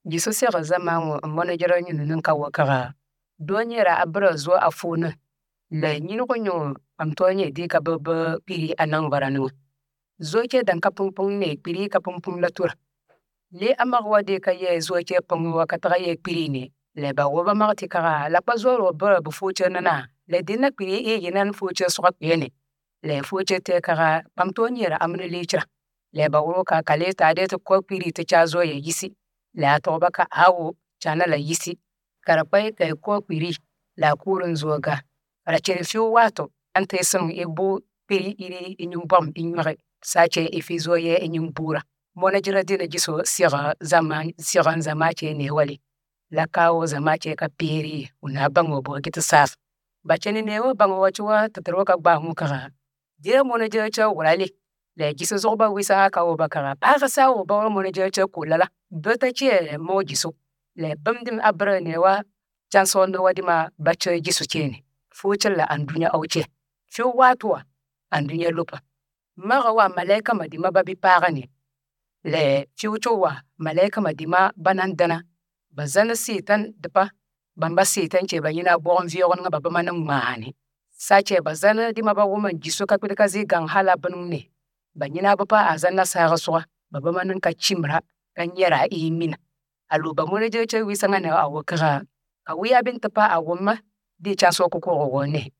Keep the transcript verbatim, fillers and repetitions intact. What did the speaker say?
Gisu siga zama ŋo m-moni jiri nyini ni ka wakaga doo nyɛla a biri zo Anfooni la nyinigu nyɛ ŋun pam too nyɛ dee ka bɛ bi kpiri a niŋ bara ni ŋo. Zo chɛ din ka puŋpuŋ ne kpiri ka puŋpuŋ la tura. Le a mag wa dee ka yɛ zo chɛ puŋ wa ka taga yɛ kpiri ni la ba wo ba mag ti kaga la kpa zɔri o biri bɛ foochi ni na la di na kpiri e yi nan foochi suɣa kpɛ ni la foochi tɛ kaga pam too nyɛla a mini leechira la ba wuro ka ka lee ti a dee ti kɔri kpiri ti cha zo ya yisi la a tɔgba ka awo chana la yisi ka di kpa ka kɔri kpiri la a kuurin zo ga ka di chɛ fiu waato an ti siŋ i bo kpiri iri i nyingɔm i nyɔɣi saa chɛ i fi zo yɛ i nyingbuura. Mɔni jira dini gisu siɣi zama siɣi zama chɛ ne wali la kawo zama chɛ ka peeri ŋun na baŋ o buɣi giti saaf. Ba chani ne wo baŋ wa chuwa ti tiri wo ka gbaa ŋɔ kaga dila mɔni jiri chɛ wurali la gisu zuɣu ba wisa ka wo ba kaga paagi saa wo ba wuri mɔni jiri chɛ ko lala do ta chɛ mo gisu la bimdim a biri ne wa chansi o ni wa dima ba chɛ gisu chɛ ni foochi la an dunya au chɛ fiu waato wa an dunya lupa maga wa malaika ma dima ba bi paagi ni la fiu chu wa malaika ma dima ba nan dina ba zani Satan di pa ban ba Satan chɛ ba nyina bɔɣim viɛgu niŋ ba bima ni ŋmaa ni saa chɛ ba zani dima ba wum gisu ka kpiti ka zi gaŋ hala biniŋ ni ba nyina bi pa a zani na saagi suɣa ba bima niŋ ka chimra ka nyɛra i mina a lo ba mɔni jiri chɛ wi saŋa ni a wo kaga ka wiya bin ti pa a wumma dee chansi o ku kurigi wo ni